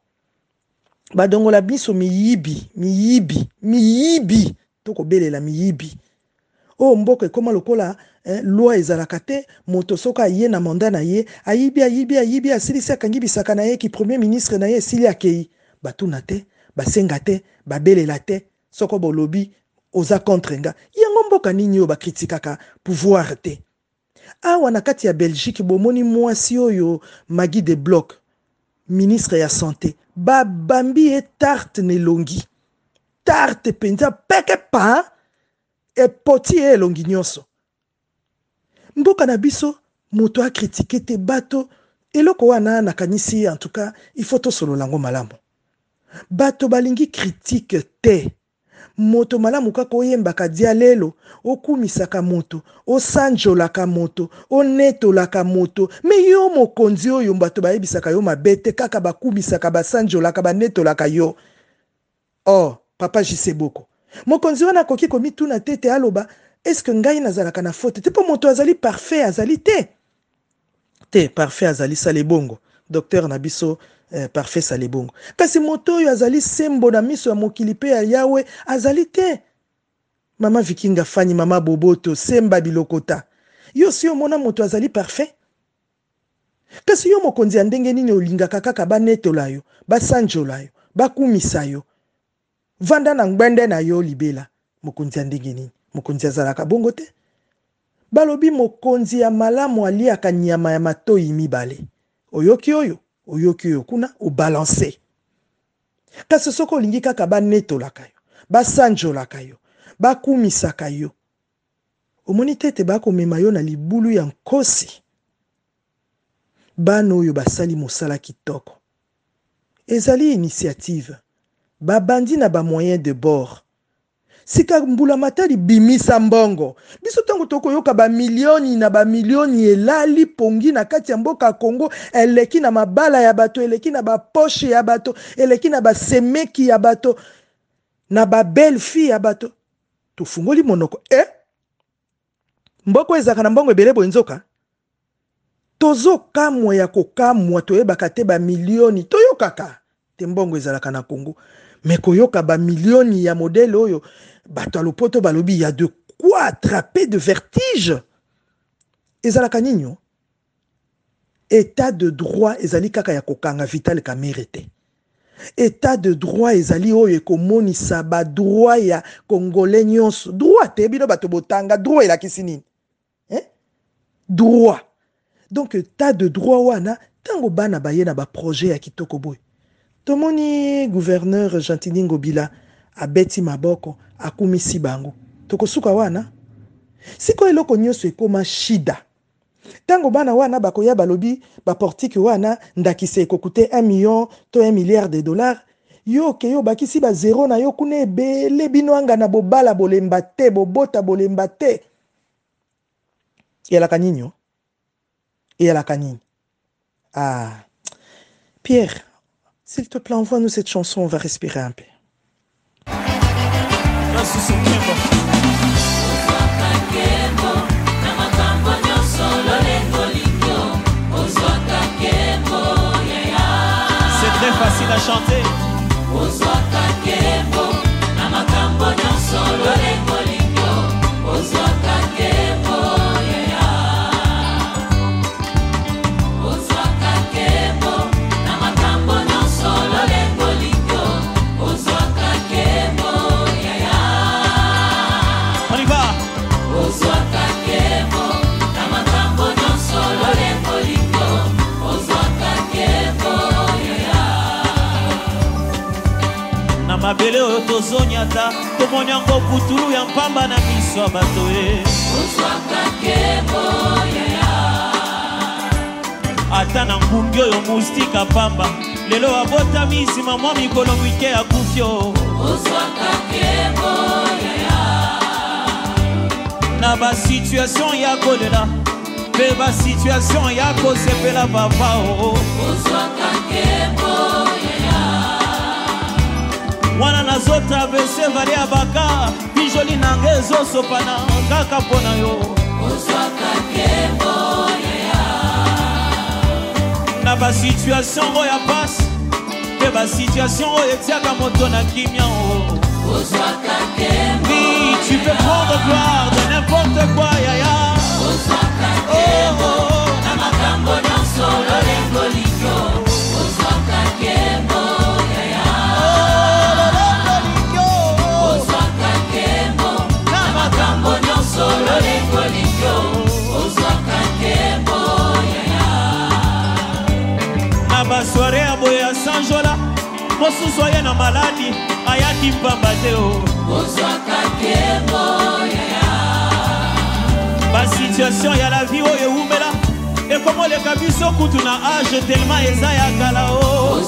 badongo la biso miyibi miyibi miyibi toko belela miyibi o mboka ekoma lokola eh, loi ezalaka te moto soka ye na mandat na ye ayibi ayibi ayibi asilisi akangi bisaka na ye ki premier ministre na ye esili akei batuna te basenga te babelela te soko bolobi oza contre nga yango mboka nini oyo bakritikaka pouvoir te awa na kati ya Belgique bomoni mwasi oyo Magui de Bloc ministre ya santé babambi e tarte nelongi tarte penza peke pa e poti e longi nyonso mboka na biso moto a critiqué te bato eloko wana nakanisi en tout cas il faut to solo lango malamu bato balingi critique te moto malamu kaka oyembaka dia lelo okumisaka moto osanjolaka moto onetolaka moto me yo mokonzi oyo bato bayebisaka yo mabete kaka bakumisaka basanjolaka banetolaka yo oh papa Jiseboko mokonzi wana koki komituna tete aloba est-ce que ngai nazalaka na faute te po moto azali parfait azali te te parfait azali sale bongo docteur Nabiso eh, parfait sale bongo kasi moto yo azali sembo na miso ya mokili pe ya Yawe azali te mama Vikinga Fani mama Boboto semba bilokota yo si omona moto azali parfait kasi yo mokonzi ndenge nini olingaka kaka banetola yo basanjola yo bakumisa yo vanda na ngbende na yo libela mokonzi ndenge nini mokonzi azalaka bongo te balobi mokonzi ya malamu aliaka nyama ya matoi mibale oyoki oyo oyoki oyo kuna o balancer kasi soko olingi kaka banetolaka yo basanjolaka yo bakumisaka yo omoni tete bakomema yo na libulu ya nkosi bano oyo basali mosala kitoko ezali initiative babandi na ba moyen de bord sika mbula matali bimisa mbongo biso tango toko yoka ba milioni na ba milioni elali pongi na kati ya mboka Kongo eleki na mabala ya bato eleki na ba poche ya bato eleki na ba semeki ya bato na ba belle fille ya bato tufungoli monoko eh mboko ezaka na mbongo ebele boenzoka tozo kamwa ya kokamwa toyebaka te ba milioni toyokaka te mbongo ezalaka na Kongo mais koyoka ba milioni ya modèle oyo bato alopoto balobi il y a de quoi attraper de vertige ezalaka ninyo état de droit ezali kaka ya kokanga Vital Kamerhe te état de droit ezali oyo ekomonisa ba droit ya congolais nyonso droit te bino bato botanga droit elakisi nini hein droit donc état de droit wana tango bana baye na ba projet ya kitoko boy tomoni gouverneur Gentili Ngobila abeti maboko akumisi bango tokosuka wana siko eloko nyonso ekoma shida tango bana wana bakoya balobi ba portique wana ndakise ekokute un million to un milliard de dollars yo ke yo bakisi ba zéro na yo kuna ebele bino anga na bobala bolemba te bobota bolemba te yala kaninyo yala kanini ah Pierre, s'il te plaît, envoie-nous cette chanson, on va respirer un peu. C'est très facile à chanter. mabele oyo tozonyata tomoni yango putulu ya mpamba na miso ya bato e ata na ngungi oyo mustika pamba lelo abotami nsima mwa mikolo mike ya kufio na basituation ya kolela mpe basituation ya kosepela papa o wana nazotraverse vale ya baka bijoli nange ezosopana kaka mpona yo na basituation oyo ya pasi mpe basituation oyo etiaka moto na kimia o oui, tu peux prendre gloire de n'importe quoi yaya oh, oh, na makambo nyonso lolengo likyo na basoire ya boye ya sanjola mosusu aye na maladi ayaki mpamba te o basituation ya la vie oyo eumela Et comment les kabiso kutu na âge tellement eza ya kala o.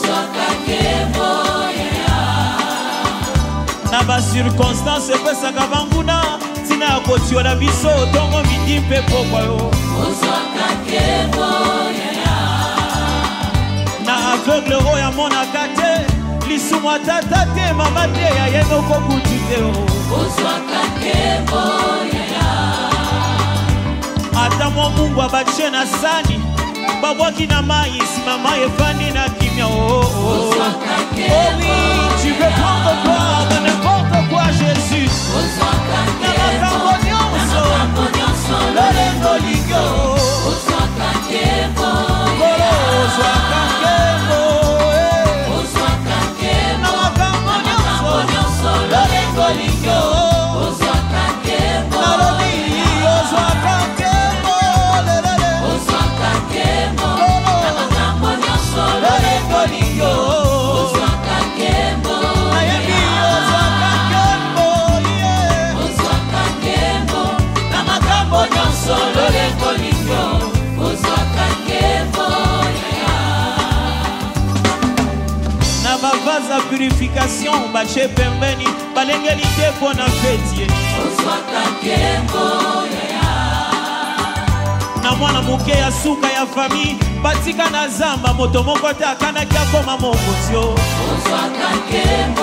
Na ba circonstance pesaka banguna tina ya kotiola biso tongo midi mpe pokwa yo. Na aveugle oyo amonaka te lisumu atata te mama te ya ye moko kutu te o. Ata mwa mungu abatie na sani babwaki na mai nsima mai efandi na kimia o. Oh oui, tu veux prendre part de n'importe quoi Jésus. Na makambo nyonso lolengo ligyo ozwaka nkembo na makambo nyonso lolengo ligyo ozwaka nkembo nalobi ozwaka nkembo lelele ozwaka nkembo na makambo nyonso lolengo ligyo ozwaka nkembo nayebi ozwaka nkembo ozwaka nkembo na makambo nyonso lolengo ligyo ozwaka nkembo na bavaza purification bache pembeni balengeli te mpona fetie ozwaka nkembo na mwana moke ya suka ya famille batika na zamba moto moko te akanaki akoma mokonzi o ozwaka nkembo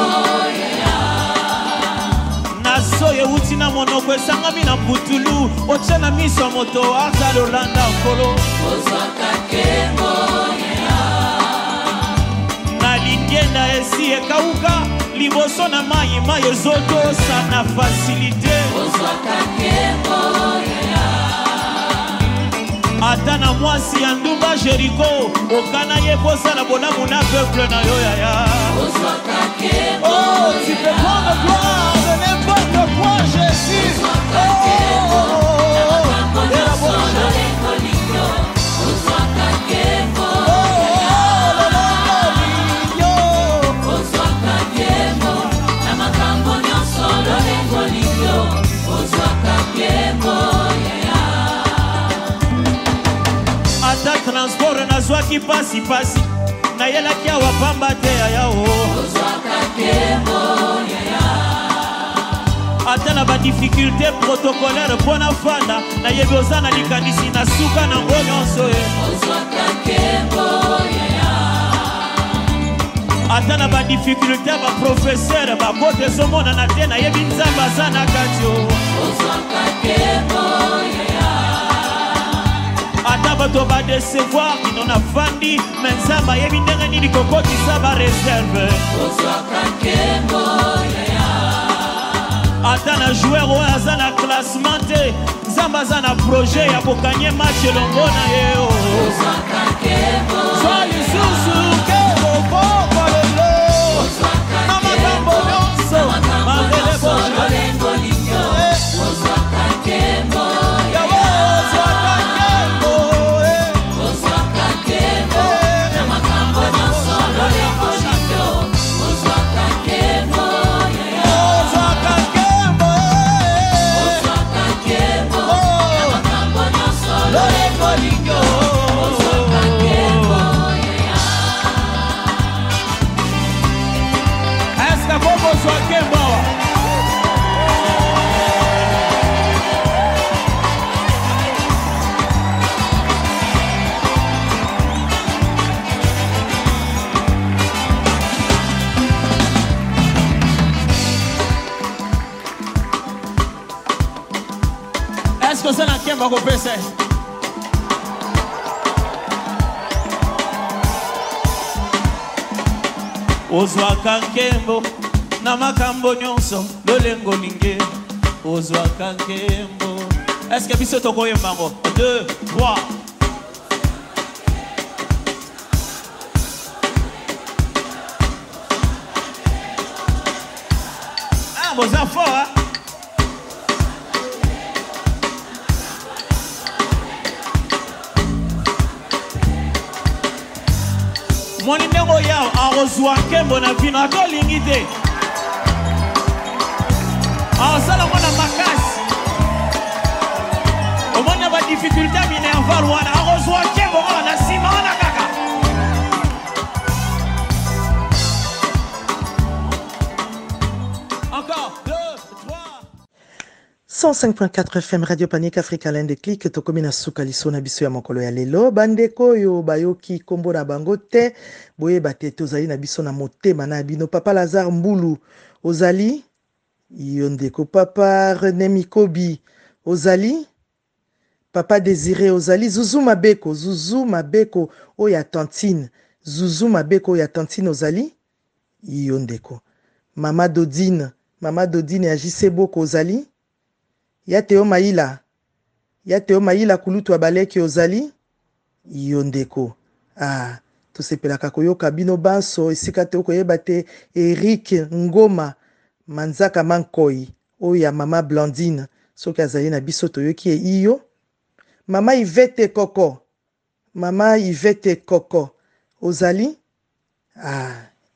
na soyo euti na monoko esangami na putulu otie na miso ya moto aza lolanda nkolo ozwaka nkembo na lingienda esi ekauka liboso na mai mai ezotosa na fasilite ozwaka nkembo ata na mwasi ya ndumba Jeriko okana ye kosala bolamu na peuple na yo yaya ozwaka nkembo. Oh, tu peux prendre gloire de n'importe quoi Jésus. Ozwaka nkembo na makambo nyonso lolengo ligyo ozwaka nkembo ozwaka nkembo na makambo nyonso lolengo ligyo ozwaka nkembo. Ata transport nazwaki pasi pasi nayelaki awa pamba te yaya o ozwaka nkembo ata na badifficulté protocolaire mpo na fanda nayebi oza na likanisi na suka nango nyonso e ozwaka nkembo ata na badifficulté baprofesseur bakote ezomonana te nayebi nzambe aza na kati o ozwaka nkembo ata bato badesevoir kino na fandi me nzambe ayebi ndenge nini kokotisa bareserve ozwaka nkembo ata na joueur oyo aza na classement te nzambe aza na projet ya kokanye match elongo na ye o ozwaka nkembo zwa lisusu nkembo pokwa lelo na makambo nyonso mangele bolengo ligyo ozwaka nkembo Kemba kopesa ozwaka nkembo na makambo nyonso lolengo linge ozwaka nkembo. Est-ce que biso tokoyemba ngo deux trois ah boza fort hein? Moni ndeko yao arozwa nkembo na vino atolingi te azala mona makasi omona ba difficulté minerval wana arozwa cent cinq point quatre F M Radio Panique Africa l'un des clics tokomi na suka liso na biso ya mokolo ya lelo bandeko yo bayoki kombo na bango te boye bate tozali na biso na motema na bino papa Lazare Mbulu ozali yo ndeko papa René Mikobi ozali papa Désiré ozali Zuzu Mabeko Zuzu Mabeko oya Tantine Zuzu Mabeko ya Tantine ozali yo ndeko mama Dodine mama Dodine agissait beaucoup ozali ya Teo Maïla ya Teo Maïla kulutu abaleki ozali yo ndeko ah tosepelaka koyoka bino banso esika te koyeba te Eric Ngoma Manzaka Mankoi oya mama Blandine soki azali na biso toyoki e iyo mama Yvette Koko mama Yvette Koko ozali ah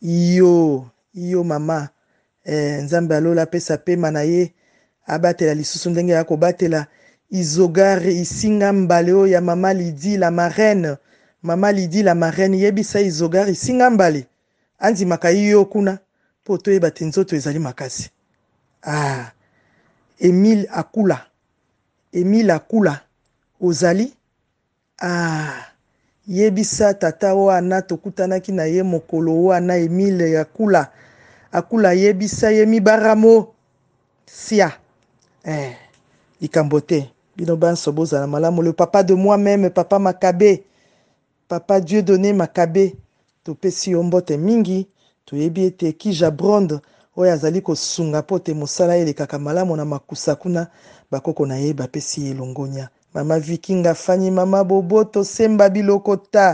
iyo iyo mama eh, nzambe alola pesa pema na ye abatela lisusu ndenge ya kobatela izogare isinga mbale o ya mama Lydie la marraine mama Lydie la marraine yebisa izogare isinga mbale anzi makayiyo kuna poto yebate nzoto ezali makasi ah Emile Akula Emile Akula ozali ah yebisa tata wana tokutanaki na ye mokolo wana Emile Akula Akula yebisa ye mibaramo sia eh ikambote bino banso bozala malamu le papa de moi-même papa Makabe papa Dieu donné Makabe topesi yo mbote mingi toyebi ete Kija Brond oyo azali kosunga pote mosala elekaka malamu na makusa kuna bakoko na ye bapesi elongonya mama Vikinga Fanyi mama Boboto Semba Bilokota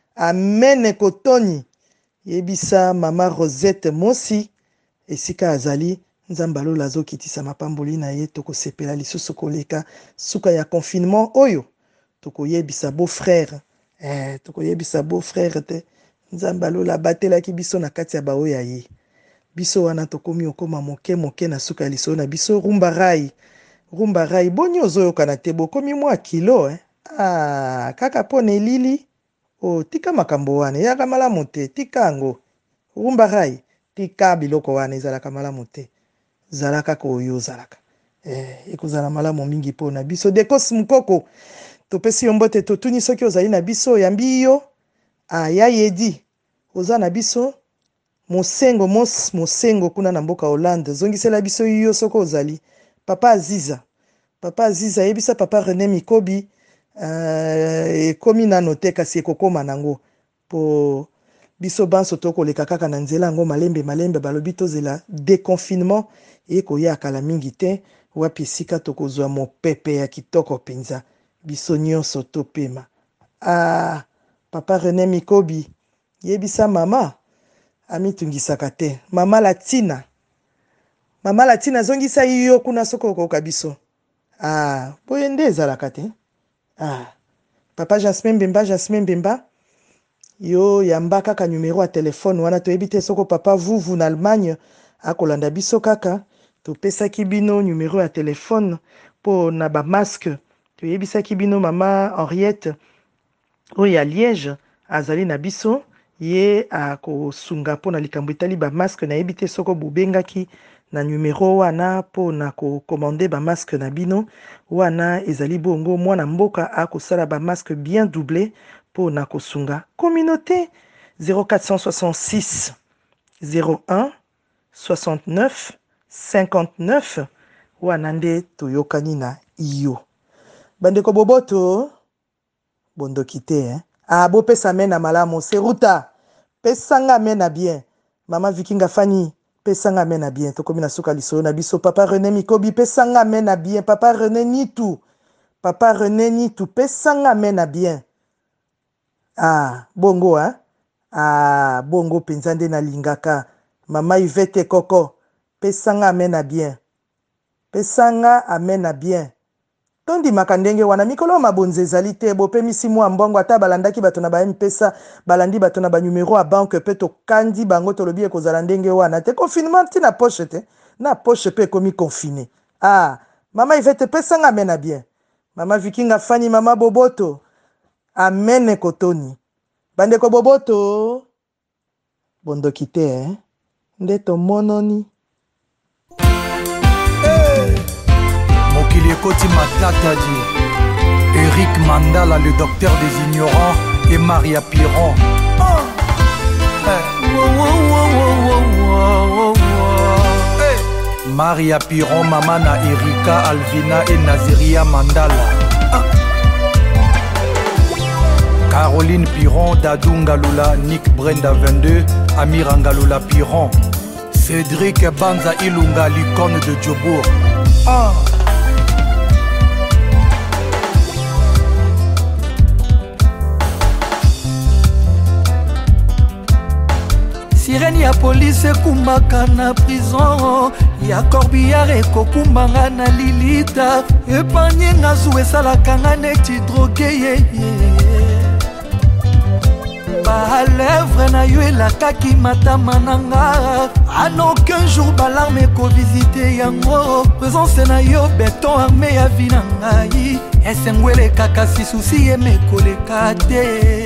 amene kotoni yebisa mama Rosette Mosi esika azali nzamba lola azokitisa mapamboli na ye tokosepela lisusu koleka suka ya confinement oyo tokoyebisa beau frère eh tokoyebisa beau frère te nzamba lola batelaki biso na kati ya baoya ye biso wana tokomi okoma moke moke na suka liso na biso rumba rai rumba rai boni ozoyoka na te bokomi mwa kilo eh ah kaka pone lili o tika makambo wana yaka malamu te tika ngo rumba rai tika biloko wana ezalaka malamu te zalaka ko oyo zalaka eh ekozala malamu mingi pona biso dekos mukoko topesi yo mbote totuni soki ozali na biso yambi yo aya yedi oza na biso mosengo mos mosengo kuna na mboka Hollande zongisela biso yo soko ozali papa Aziza papa Aziza yebisa papa René Mikobi euh ekomi na note kasi ekokoma nango po biso banso tokoleka kaka na nzela ngo malembe malembe balobi tozela déconfinement ekoya kala mingi te wapi sika tokozwa mopepe ya kitoko penza biso nyonso topema ah papa René Mikobi yebisa mama amitungisaka te mama Latina mama Latina zongisa iyo kuna soko koka biso ah boyende ezalaka te ah papa Jasmin Mbemba Jasmin Mbemba yo yamba kaka numéro à téléphone wana toyebi te soko papa vuvu na Allemagne akolanda biso kaka topesaki bino numéro à téléphone po na ba masque toyebisaki bino mama Henriette oyo ya Liège azali na biso ye akosunga po na likambo etali ba masque na yebi te soko bobengaki na numéro wana po na ko commander ba masque na bino wana ezali bongo mwana mboka akosala ba masque bien doublé po na kosunga communauté zéro quatre cent soixante-six zéro un soixante-neuf cinquante-neuf wana nde toyokani na iyo bandeko boboto bondoki te hein ah bo pesa mena malamu seruta pesanga mena bien mama Vikinga Fanyi pesanga mena bien tokomi na suka liso na biso papa René Mikobi pesanga mena bien papa René Nitu papa René Nitu pesanga mena bien ah bongo hein ah bongo penzande na lingaka mama Yvette Koko pesanga amena bien pesanga amena bien tondi makandenge wana mikolo mabonze ezali te bopemisi mwa mbongo ata balandaki bato na ba mpesa balandi bato na ba numéro à banque pe to kandi bango tolobi ekozala ndenge wana te confinement ti na poche te na poche pe komi confiné ah mama Yvette pesanga amena bien mama Vikinga Fanyi mama Boboto amene kotoni bandeko boboto bondoki te hein nde tomononi hey. mokili ekoti matata di Eric Mandala, le docteur des ignorants, et Maria Piron. Oh. Hey. Oh, oh, oh, oh, oh, oh, oh. Hey. Maria Piron, Mamana Erika, Alvina et Naziria Mandala. Ah. Caroline Piron, Dadou Ngaloula, Nick Brenda vingt-deux, Amira Ngaloula Piron, Cédric Banza Ilunga, l'icône de Djobour. Ah. Sirène ya police ekumbaka na prison ya corbillard ekokumbanga na lilita epanye nga zu esalaka nga neti droge yeye balèvre na yo elakaki matama na nga en aucun jour balarme ekovisite yango présence na yo beton armé ya vi na ngai esengo elekaka si susi emekoleka te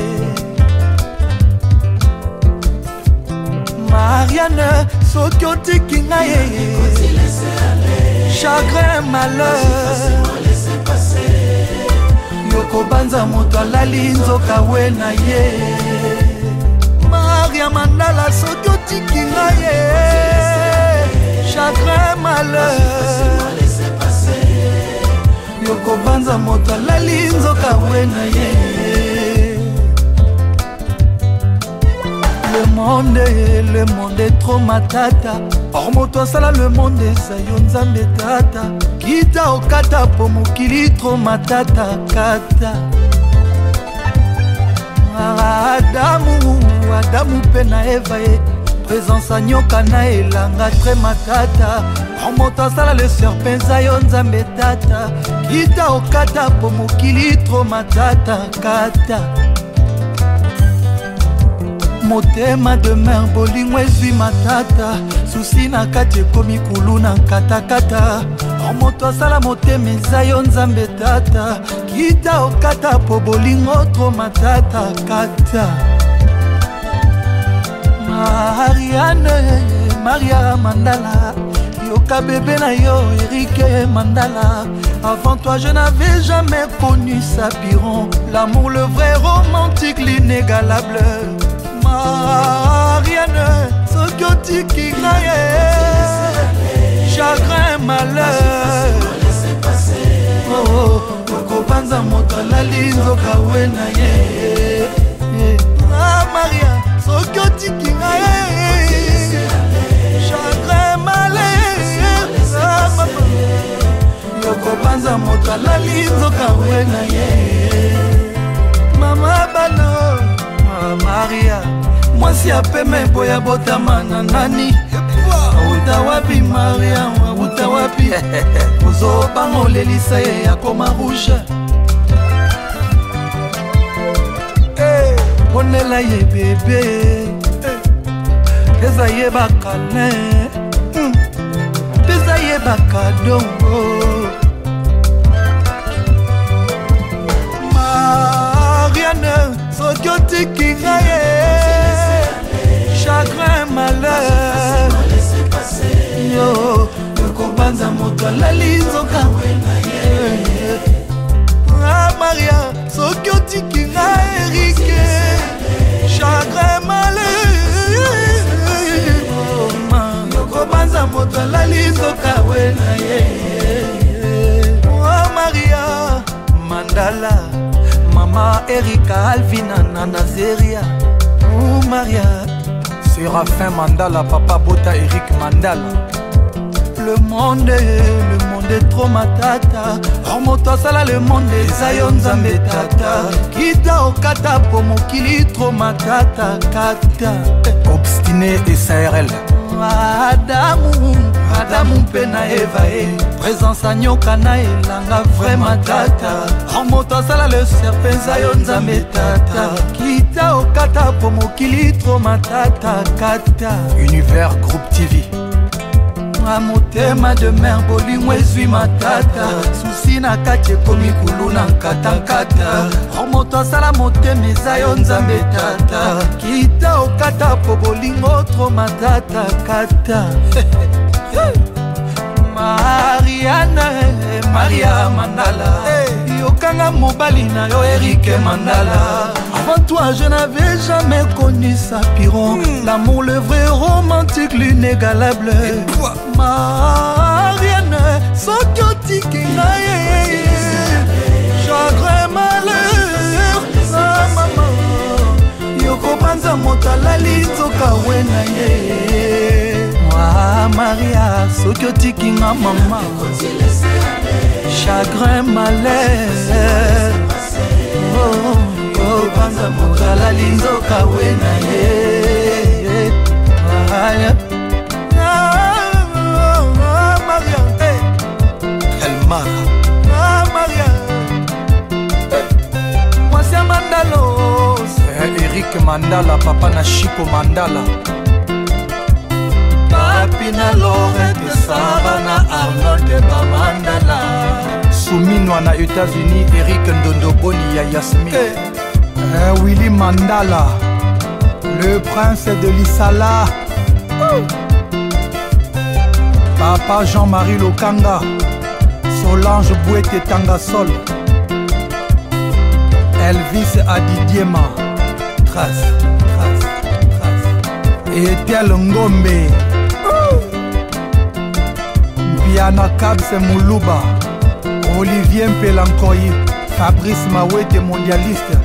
Marianne, soki otiki ngai chagrin malheur yokobanza moto alali nzoka we na ye Maria Mandala, soki otiki ngai chagrin malheur yokobanza moto alali nzoka we na ye Le monde, le monde est trop matata. Or moto sala le monde ezayo nzambe tata. Kita okata po mokili trop matata kata. Adamu, Adamu pena Eva e présence a nyoka na elanga très matata. Or moto sala le serpent ezayo nzambe tata. Kita okata po mokili trop matata kata. Motema de mer bolingo ezwi matata susi na kati ekomi kulu na katakata moto asala motema eza yo nzambe tata kita okata po bolingo tro matata kata Marianne Maria Mandala yoka bébé na yo Eric Mandala avant toi je n'avais jamais connu Sapiron l'amour le vrai romantique l'inégalable Marianne, soki otiki ngai chagrin malheur okobanza moto alali nzoka we na ye Maria, soki otiki ngai chagrin malheur okobanza moto alali nzoka we na ye mama bano Maria mwasi apeme boya botama na nani uta wapi Maria uta wapi uzobanga olelisa ye akoma rouge ponela ye bebe peza ye bakale peza ye bakadongo Marianne soki otiki ngai chagrin malheur yo yokobanza moto alali nzoka ah Maria soki otiki ngai Eric chagrin malheur yokobanza moto alali nzoka we na ye oh Maria Mandala Mama Erika Alvina na Nazeria oh Maria Séraphin Mandala Papa Bota Eric Mandala Le monde le monde est trop matata or moto asala le monde ezayo nzambe tata kita okata po mokili trop matata kata obstiné et S A R L Adamu Adamu pena Eva e présence a nyoka na elanga vraiment tata or moto asala le serpent ezayo nzambe tata kita okata po mokili trop matata kata Univers Groupe T V motema de mer bolingo ezwi matata susi na kati ekomi kulu na nkatankata or moto asala motema eza yo nzambe tata kita okata po bolingo tro matata kata Marianne Maria Mandala hey. Yokanga mobali na yo Eric Mandala. Avant toi je n'avais jamais connu sa piron mm. L'amour le vrai romantique l'inégalable Marianne Sokotiki naye chagrin malheur ah maman Yoko panza motalali zoka wena ye ah Maria Sokotiki nga maman chagrin malheur oh oh panza motalali zoka wena ye ah Maria hey Elmar ah Maria moi c'est Mandalo c'est Eric Mandala papa na Chico Mandala papi na Lorette Sara na Arnold de Mandala Souminwa na États-Unis Eric Ndondo Boni ya Yasmin hey. eh, Willy Mandala le prince de l'Isala oh. Papa Jean-Marie Lokanga Solange Bouete Tangasol Elvis Adidiema Trace, trace, trace Etiel Ngombe oh. Biana Kabse Moulouba Olivier Mpelankoyi Fabrice Mawete mondialiste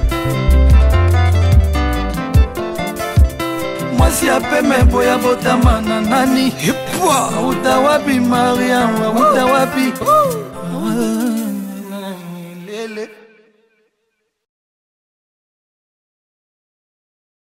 Mwasi apeme boya botama na nani Hipwa Utawapi Maria Utawapi Lele